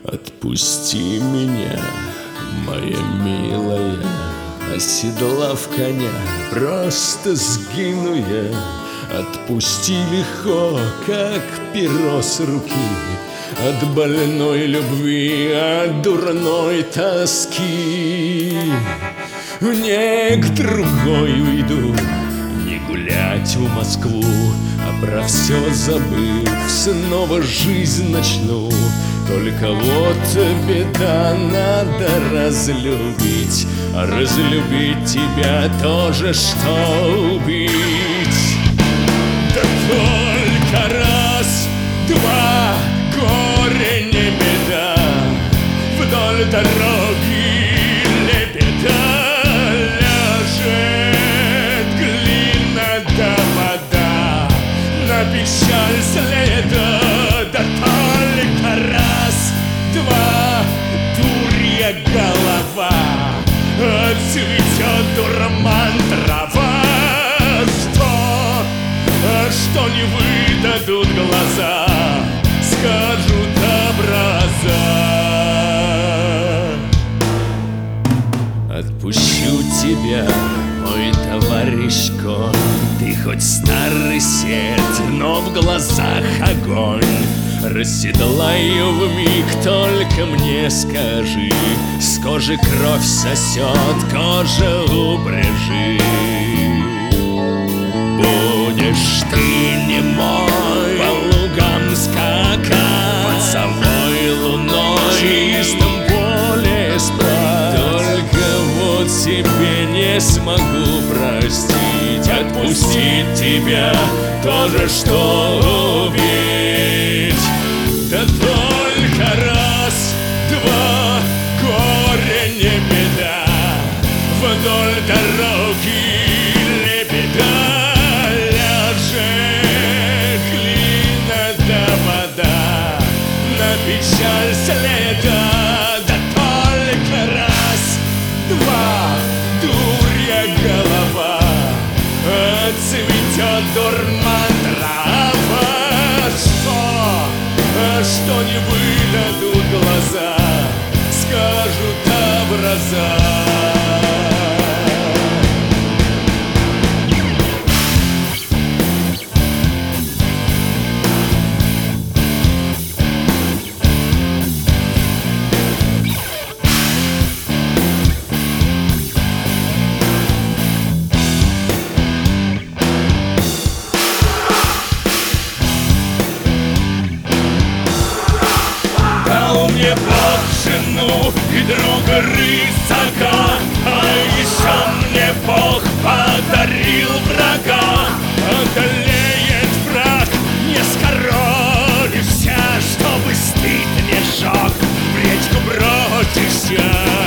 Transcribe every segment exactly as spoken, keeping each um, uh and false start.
Отпусти меня, моя милая, оседлав коня, просто сгину я. Отпусти легко, как перо с руки, от больной любви, от дурной тоски. В нек другой уйду, не гулять в Москву, а про все забыв, снова жизнь начну. Только вот беда, надо разлюбить, а разлюбить тебя тоже, что убить. Да только раз, два, горе не беда, вдоль дороги лебеда ляжет глина да вода, на печаль следа. Да только раз, два, дурья голова, отцветет дурман трава. Что, что не выдадут глаза, скажут образа. Отпущу тебя, мой товарищ конь, ты хоть старый сед, но в глазах огонь. Расседлаю вмиг, только мне скажи, с кожи кровь сосет, кожа упряжи. Будешь ты не мой, по лугам скакать, под совой луной, в чистом поле спать. Только вот себе не смогу простить, отпустить тебя тоже, что убить. Да только раз, два, горе не беда, вдоль дороги лебеда ляжет глина да вода, на печаль следа. Да только раз, два, дурья голова, отцветет дурман трава. Что, что не выдадут глаза, скажут образа. Мне Бог жену и друга рысака, а еще мне Бог подарил врага. Одолеет враг, не скоронишься, чтобы стыд не жег, в речку бросишься.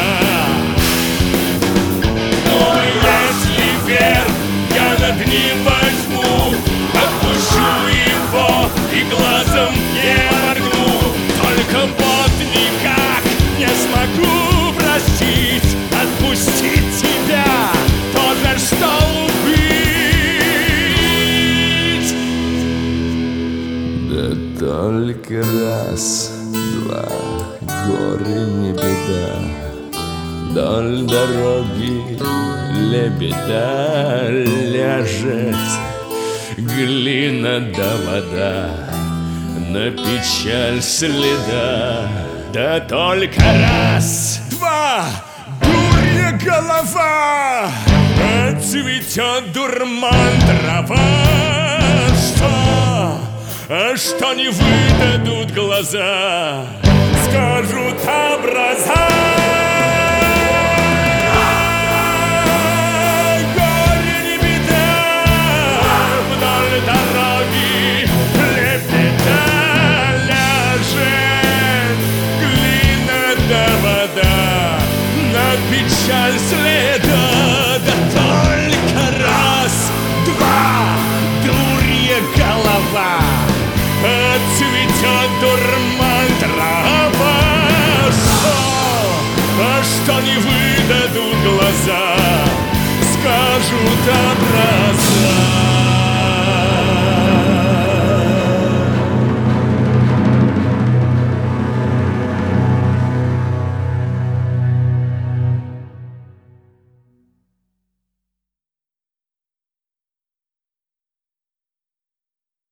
Но если вверх я над ним возьму, отпущу его и глазом не моргну. Только вот никак не смогу простить, отпустить тебя тоже, что убить. Да только раз, два, горе не беда, вдоль дороги лебеда ляжет глина да вода, на печаль следа. Да только раз, два, дурья голова, отцветет дурман трава. Что, что не выдадут глаза, скажут образа. Горе не беда, вдоль дороги лебеда печаль следа. Да только раз, два, дурья голова, отцветет дурман трава. Что, что не выдадут глаза, скажут образа.